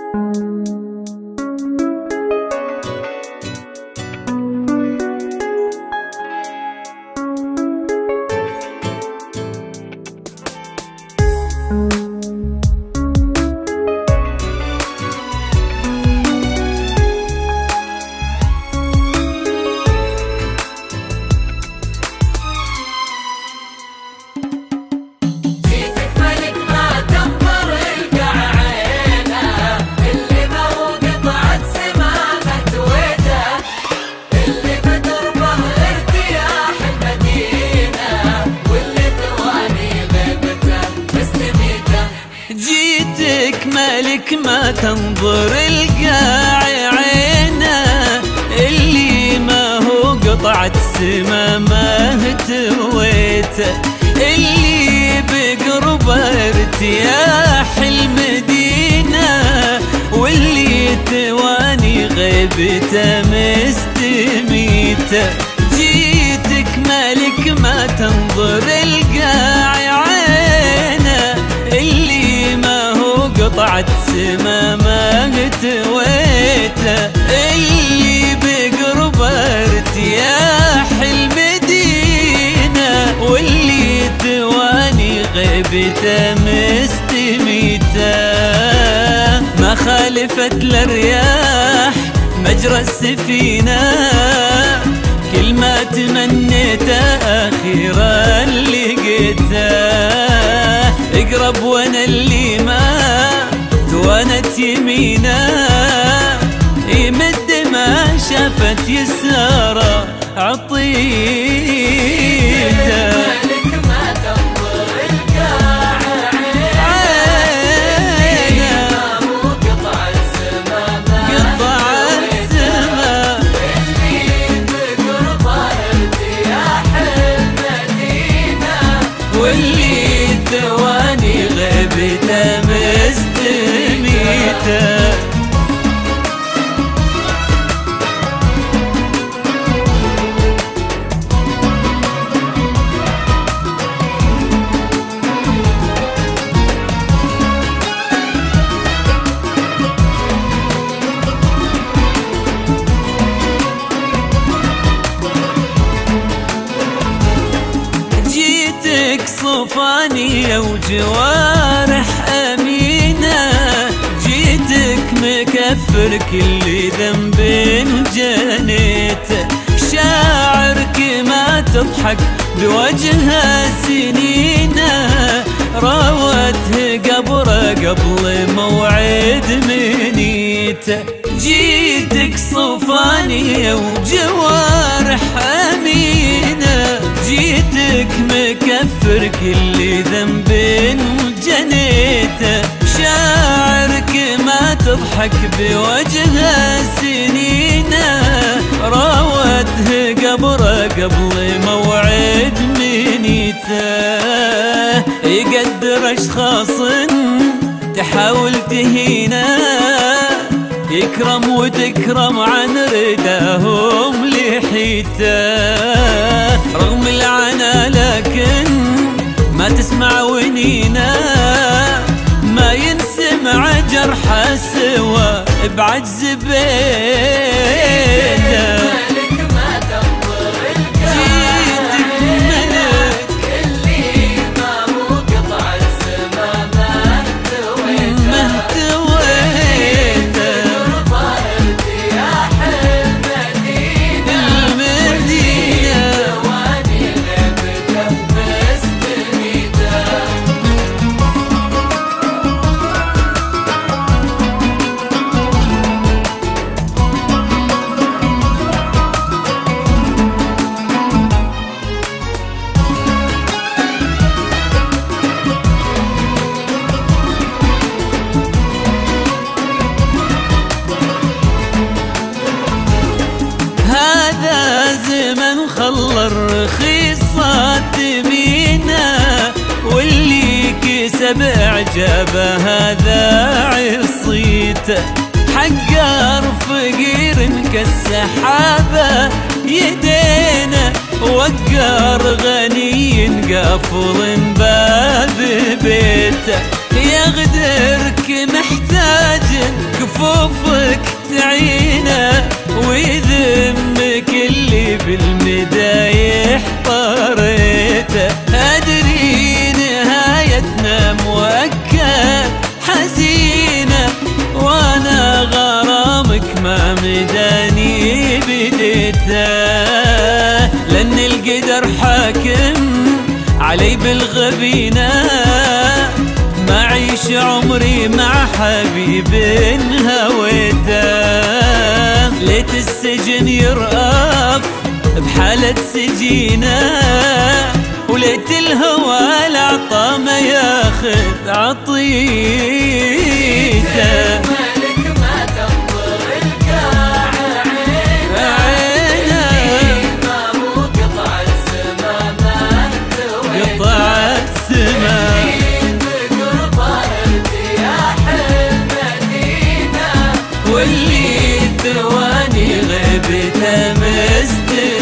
مالك ما تنظر القاع عينه، اللي ما هو قطعة سما ما هتويته، اللي بقربه ارتياح المدينة، واللي ثواني غيبته مستميته. جيتك مالك ما تنظر القاع عينه، اللي ما هو قطعة سما ما هتويته، اللي بقربه ارتياح المدينة، واللي ثواني غيبته مستميته. ما خالفت الرياح مجرى السفينة، كل ما تمنيته أخيرا لقيته. اقرب وانا اللي ما توانت يمينه، يمد ما شافت يساره عطيته. واللي ثواني غيبته مستميته. صفانية وجوارح أمينة، جيتك مكفر كل ذنب وجنيته، شاعرك ما تضحك بوجهها سنينه، راوته قبره قبل موعد منيته. جيتك صفانية وجوارح أمينة، جيتك مكفر كل ذنب وجنيته، شاعرك ما تضحك بوجهها سنينه، راوته قبره قبل موعد منيته. يقدر اشخاص تحاول تهينه، يكرم وتكرم عن رداهم لحيته، رغم العنا لكن ما تسمع ونينا، ما ينسمع جرحه سوى بعجز بيته. زمن خلى الرخيصات تبينا، واللي كسب اعجابه هذا عصيته، حقار فقير كالسحابة يدينا، وقار غني قافل باب بيته، يغدرك محتاج جفوفك تعينه ويذمك اللي بالمدايح طريته. أدري نهايتنا مؤكد حزينة وانا غرامك ما مداني بديته، لأن القدر حاكم علي بالغبينة، ما عيش عمري مع حبيب هويته. ليت السجن يرأف بحالة سجينة، وليت الهوى العطا ما ياخذ عطيته. واللي ثواني غيبته مستني